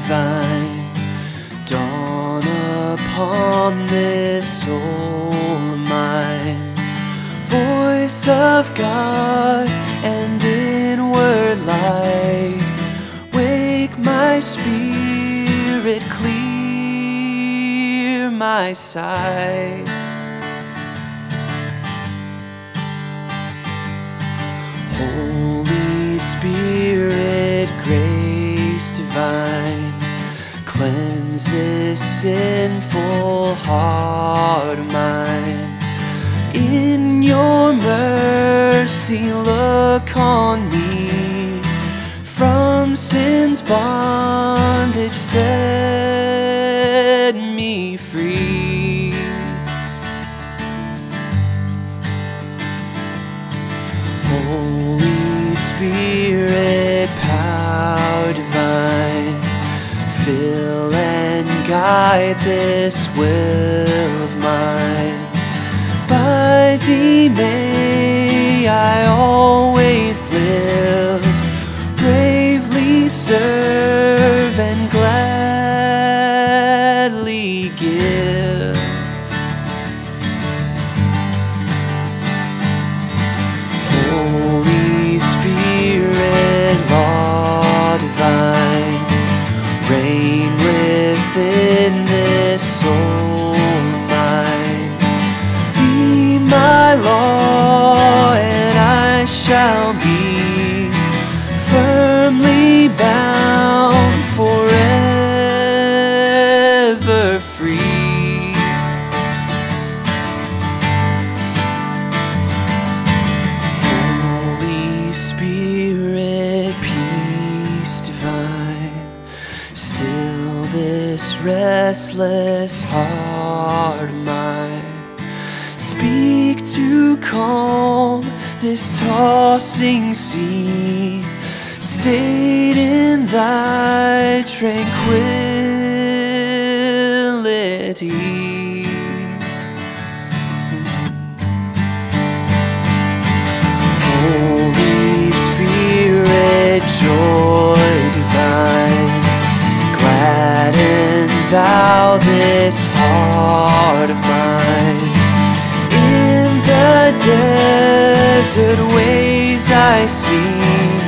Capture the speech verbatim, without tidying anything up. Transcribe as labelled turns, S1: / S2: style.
S1: divine, dawn upon this soul of mine. Voice of God and inward light, wake my spirit, clear my sight. Holy Spirit, grace divine, cleanse this sinful heart of mine. In your mercy look on me, from sin's bondage set me free. Holy Spirit, power divine, fill and guide this will of mine. By thee may I always live, bravely serve and gladly give. Holy Spirit, law divine, reign within this soul of mine. Be my law and I shall be firmly bound, forever free. Holy Spirit, peace divine, still this restless heart of mine. Speak to calm this tossing sea, stayed in thy tranquility. Holy Spirit, joy divine, gladden thou this heart of mine. In the desert ways I see,